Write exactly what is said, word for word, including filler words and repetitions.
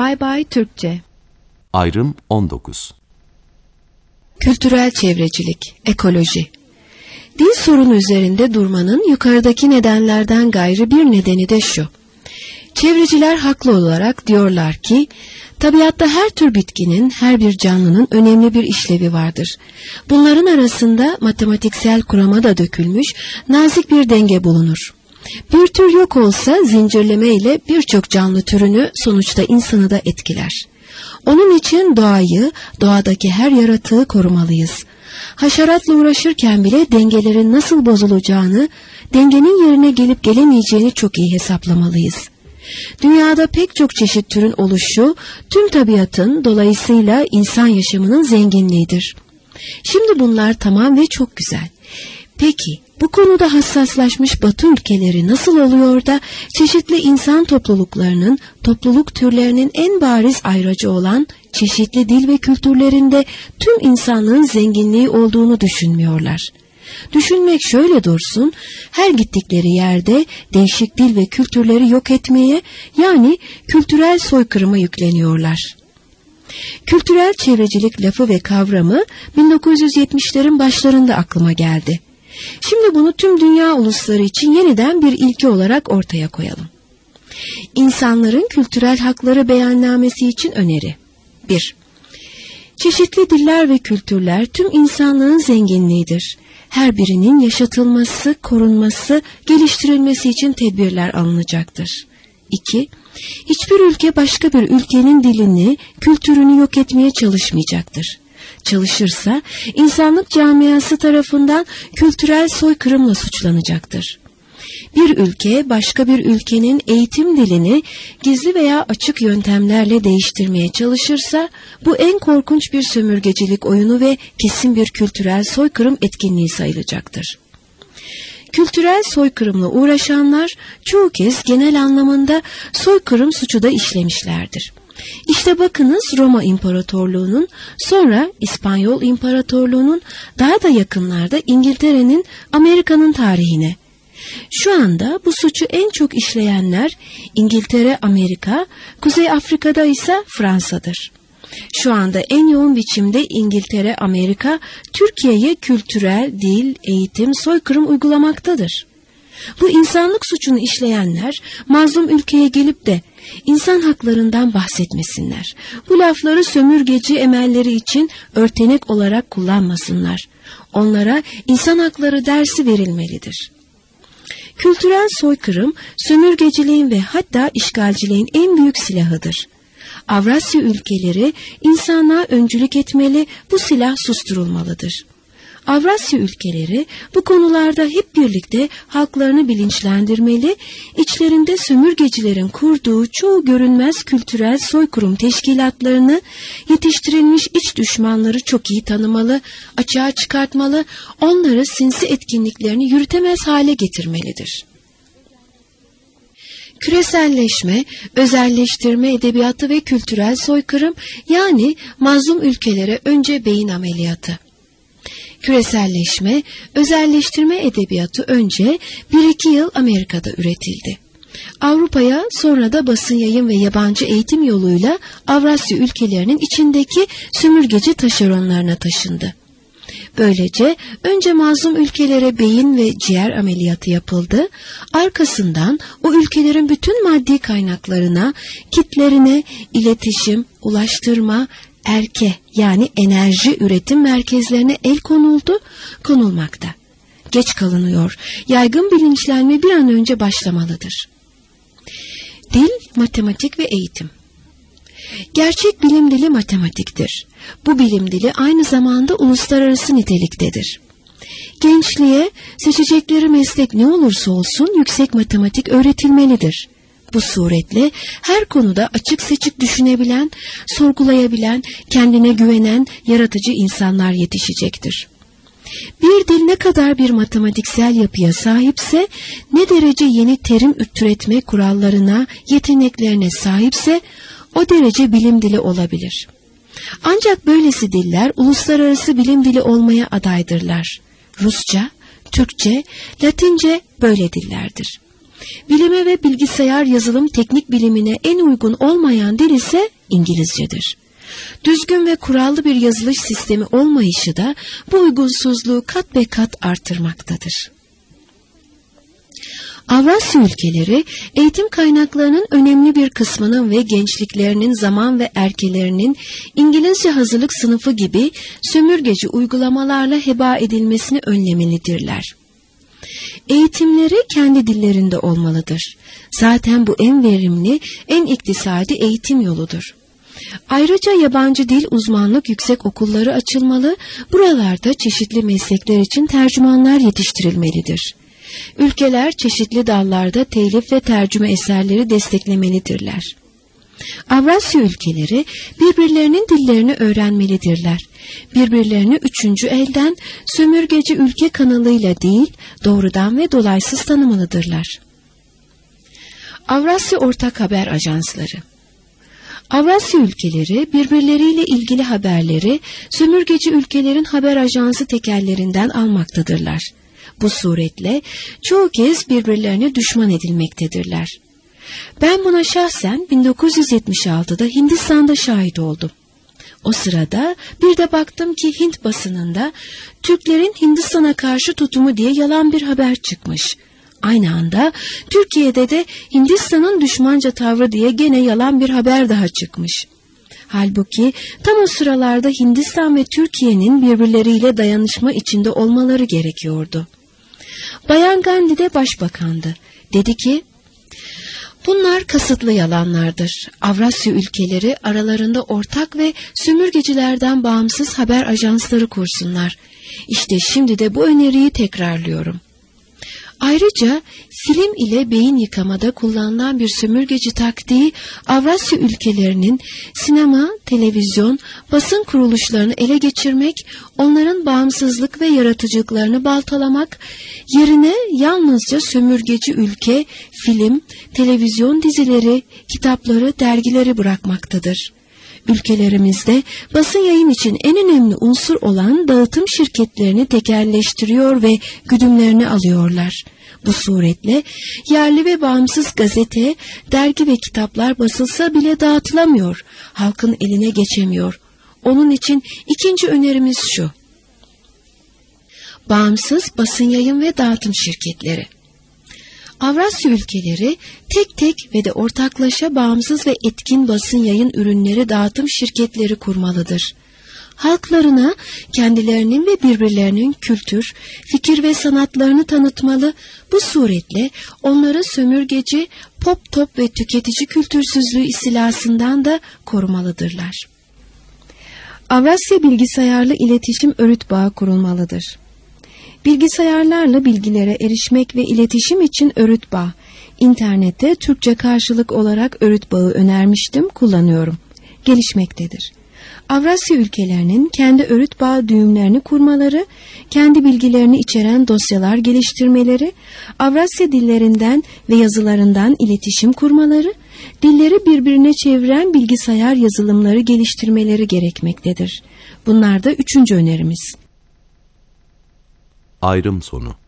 Bay Bay Türkçe. Ayrım on dokuz. Kültürel çevrecilik, ekoloji. Dil sorunu üzerinde durmanın yukarıdaki nedenlerden gayrı bir nedeni de şu. Çevreciler haklı olarak diyorlar ki, tabiatta her tür bitkinin, her bir canlının önemli bir işlevi vardır. Bunların arasında matematiksel kurama da dökülmüş, nazik bir denge bulunur. Bir tür yok olsa zincirleme ile birçok canlı türünü, sonuçta insanı da etkiler. Onun için doğayı, doğadaki her yaratığı korumalıyız. Haşeratla uğraşırken bile dengelerin nasıl bozulacağını, dengenin yerine gelip gelemeyeceğini çok iyi hesaplamalıyız. Dünyada pek çok çeşit türün oluşu, tüm tabiatın, dolayısıyla insan yaşamının zenginliğidir. Şimdi bunlar tamam ve çok güzel. Peki, bu konuda hassaslaşmış Batı ülkeleri nasıl oluyor da çeşitli insan topluluklarının, topluluk türlerinin en bariz ayracı olan çeşitli dil ve kültürlerinde tüm insanlığın zenginliği olduğunu düşünmüyorlar? Düşünmek şöyle dursun, her gittikleri yerde değişik dil ve kültürleri yok etmeye, yani kültürel soykırıma yükleniyorlar. Kültürel çevrecilik lafı ve kavramı bin dokuz yüz yetmişlerin başlarında aklıma geldi. Şimdi bunu tüm dünya ulusları için yeniden bir ilke olarak ortaya koyalım. İnsanların kültürel hakları beyannamesi için öneri. bir. Çeşitli diller ve kültürler tüm insanlığın zenginliğidir. Her birinin yaşatılması, korunması, geliştirilmesi için tedbirler alınacaktır. iki. Hiçbir ülke başka bir ülkenin dilini, kültürünü yok etmeye çalışmayacaktır. Çalışırsa insanlık camiası tarafından kültürel soykırımla suçlanacaktır. Bir ülke başka bir ülkenin eğitim dilini gizli veya açık yöntemlerle değiştirmeye çalışırsa bu en korkunç bir sömürgecilik oyunu ve kesin bir kültürel soykırım etkinliği sayılacaktır. Kültürel soykırımla uğraşanlar çoğu kez genel anlamında soykırım suçu da işlemişlerdir. İşte bakınız Roma İmparatorluğu'nun, sonra İspanyol İmparatorluğu'nun, daha da yakınlarda İngiltere'nin, Amerika'nın tarihine. Şu anda bu suçu en çok işleyenler İngiltere, Amerika, Kuzey Afrika'da ise Fransa'dır. Şu anda en yoğun biçimde İngiltere, Amerika, Türkiye'ye kültürel, dil, eğitim, soykırım uygulamaktadır. Bu insanlık suçunu işleyenler mazlum ülkeye gelip de insan haklarından bahsetmesinler. Bu lafları sömürgeci emelleri için örtenek olarak kullanmasınlar. Onlara insan hakları dersi verilmelidir. Kültürel soykırım, sömürgeciliğin ve hatta işgalciliğin en büyük silahıdır. Avrasya ülkeleri insanlığa öncülük etmeli, bu silah susturulmalıdır. Avrasya ülkeleri bu konularda hep birlikte halklarını bilinçlendirmeli, içlerinde sömürgecilerin kurduğu çoğu görünmez kültürel soykırım teşkilatlarını, yetiştirilmiş iç düşmanları çok iyi tanımalı, açığa çıkartmalı, onları sinsi etkinliklerini yürütemez hale getirmelidir. Küreselleşme, özelleştirme edebiyatı ve kültürel soykırım, yani mazlum ülkelere önce beyin ameliyatı. Küreselleşme, özelleştirme edebiyatı önce bir iki yıl Amerika'da üretildi. Avrupa'ya sonra da basın yayın ve yabancı eğitim yoluyla Avrasya ülkelerinin içindeki sömürgeci taşeronlarına taşındı. Böylece önce mazlum ülkelere beyin ve ciğer ameliyatı yapıldı, arkasından o ülkelerin bütün maddi kaynaklarına, kitlerine, iletişim, ulaştırma, erke yani enerji üretim merkezlerine el konuldu, konulmakta. Geç kalınıyor, yaygın bilinçlenme bir an önce başlamalıdır. Dil, matematik ve eğitim. Gerçek bilim dili matematiktir. Bu bilim dili aynı zamanda uluslararası niteliktedir. Gençliğe seçecekleri meslek ne olursa olsun yüksek matematik öğretilmelidir. Bu suretle her konuda açık seçik düşünebilen, sorgulayabilen, kendine güvenen, yaratıcı insanlar yetişecektir. Bir dil ne kadar bir matematiksel yapıya sahipse, ne derece yeni terim türetme kurallarına, yeteneklerine sahipse, o derece bilim dili olabilir. Ancak böylesi diller uluslararası bilim dili olmaya adaydırlar. Rusça, Türkçe, Latince böyle dillerdir. Bilime ve bilgisayar yazılım teknik bilimine en uygun olmayan dil ise İngilizcedir. Düzgün ve kurallı bir yazılış sistemi olmayışı da bu uygunsuzluğu kat be kat artırmaktadır. Avrasya ülkeleri eğitim kaynaklarının önemli bir kısmının ve gençliklerinin zaman ve erkelerinin İngilizce hazırlık sınıfı gibi sömürgeci uygulamalarla heba edilmesini önlemelidirler. Eğitimleri kendi dillerinde olmalıdır. Zaten bu en verimli, en iktisadi eğitim yoludur. Ayrıca yabancı dil uzmanlık yüksek okulları açılmalı, buralarda çeşitli meslekler için tercümanlar yetiştirilmelidir. Ülkeler çeşitli dallarda telif ve tercüme eserleri desteklemelidirler. Avrasya ülkeleri birbirlerinin dillerini öğrenmelidirler. Birbirlerini üçüncü elden sömürgeci ülke kanalıyla değil, doğrudan ve dolaysız tanımalıdırlar. Avrasya Ortak Haber Ajansları. Avrasya ülkeleri birbirleriyle ilgili haberleri sömürgeci ülkelerin haber ajansı tekellerinden almaktadırlar. Bu suretle çoğu kez birbirlerine düşman edilmektedirler. Ben buna şahsen bin dokuz yüz yetmiş altıda Hindistan'da şahit oldum. O sırada bir de baktım ki Hint basınında Türklerin Hindistan'a karşı tutumu diye yalan bir haber çıkmış. Aynı anda Türkiye'de de Hindistan'ın düşmanca tavrı diye gene yalan bir haber daha çıkmış. Halbuki tam o sıralarda Hindistan ve Türkiye'nin birbirleriyle dayanışma içinde olmaları gerekiyordu. Bayan Gandhi de başbakandı. Dedi ki, bunlar kasıtlı yalanlardır. Avrasya ülkeleri aralarında ortak ve sömürgecilerden bağımsız haber ajansları kursunlar. İşte şimdi de bu öneriyi tekrarlıyorum. Ayrıca film ile beyin yıkamada kullanılan bir sömürgeci taktiği Avrasya ülkelerinin sinema, televizyon, basın kuruluşlarını ele geçirmek, onların bağımsızlık ve yaratıcılıklarını baltalamak, yerine yalnızca sömürgeci ülke, film, televizyon dizileri, kitapları, dergileri bırakmaktadır. Ülkelerimizde basın yayın için en önemli unsur olan dağıtım şirketlerini tekelleştiriyor ve güdümlerini alıyorlar. Bu suretle yerli ve bağımsız gazete, dergi ve kitaplar basılsa bile dağıtılamıyor, halkın eline geçemiyor. Onun için ikinci önerimiz şu: bağımsız basın yayın ve dağıtım şirketleri. Avrasya ülkeleri tek tek ve de ortaklaşa bağımsız ve etkin basın yayın ürünleri dağıtım şirketleri kurmalıdır. Halklarına kendilerinin ve birbirlerinin kültür, fikir ve sanatlarını tanıtmalı, bu suretle onları sömürgeci, pop top ve tüketici kültürsüzlüğü istilasından da korumalıdırlar. Avrasya bilgisayarlı iletişim örüt bağı kurulmalıdır. Bilgisayarlarla bilgilere erişmek ve iletişim için örüt bağı. İnternette Türkçe karşılık olarak örüt bağı önermiştim, kullanıyorum. Gelişmektedir. Avrasya ülkelerinin kendi örüt bağı düğümlerini kurmaları, kendi bilgilerini içeren dosyalar geliştirmeleri, Avrasya dillerinden ve yazılarından iletişim kurmaları, dilleri birbirine çeviren bilgisayar yazılımları geliştirmeleri gerekmektedir. Bunlar da üçüncü önerimiz. Ayrım sonu.